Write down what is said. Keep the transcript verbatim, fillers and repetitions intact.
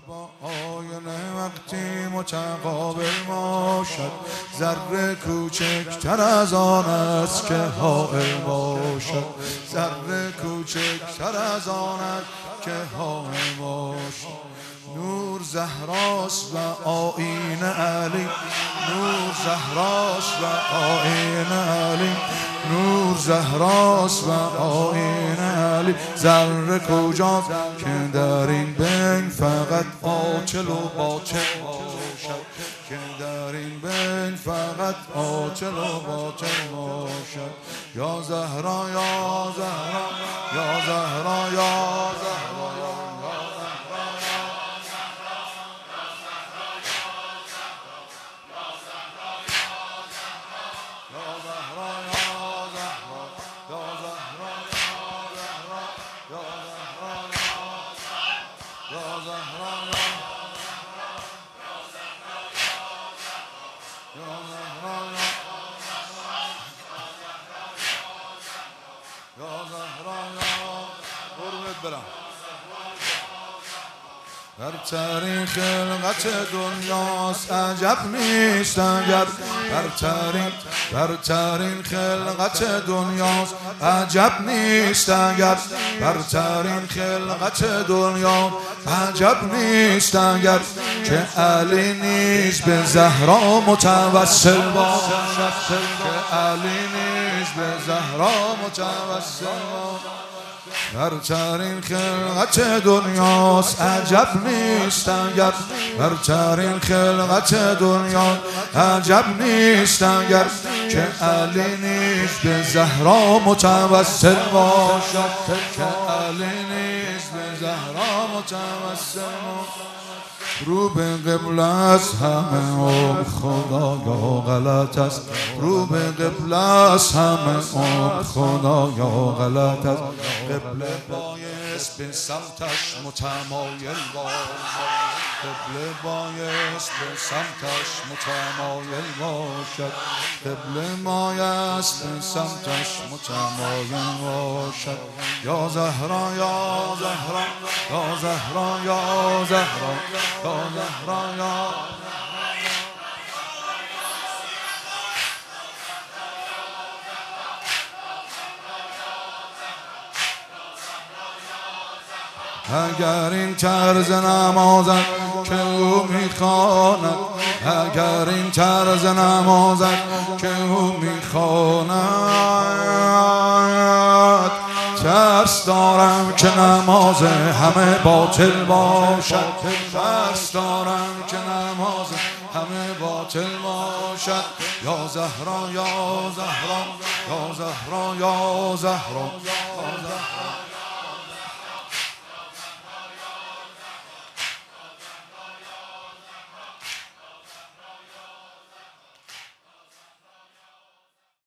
با آینه وقتی متقابل باشد، ذره کوچکتر از آن است که حائل باشد، ذره کوچکتر از آن است که حائل باشد. نور زهراست و آیین علی، نور زهراست و آیین علی، نور زهراست و آیین علی. ذره کجاست که در این بین فقط عاطل و باطل باشد، که در این بین فقط عاطل و باطل باشد. یا زهرا یا زهرا یا زهرا یا زهرا برترین خلقت دنیاست عجب نیست اگر، برترین برترین خلقت دنیاست عجب نیست اگر، برترین خلقت دنیا عجب نیست اگر، که علی نیز به زهرا متوسل باشد، که علی نیز به زهرا متوسل باشد. برترین خلقت دنیاست عجب نیست اگر، برترین خلقت دنیا عجب نیست اگر، که علی نیز به زهرا متوسل باشد، که علی نیز به زهرا متوسل باشد. رو به قبله است همه عمر خدایا غلط است، رو به قبله است همه عمر خدایا غلط است. قبله بایست به سمتش متمایل باشد، قبله بایست به سمتش متمایل باشد، قبله بایست به سمتش متمایل باشد. یا زهرا یا زهرا یا زهرا یا زهرا یا زهرا یا اگر این طرز نمازت که او میخواند، اگر این طرز نمازت که او میخواند، ترس دارم که نماز همه باطل باشد، ترس دارم که نماز همه باطل باشد. یا زهرا یا زهرا یا زهرا یا زهرا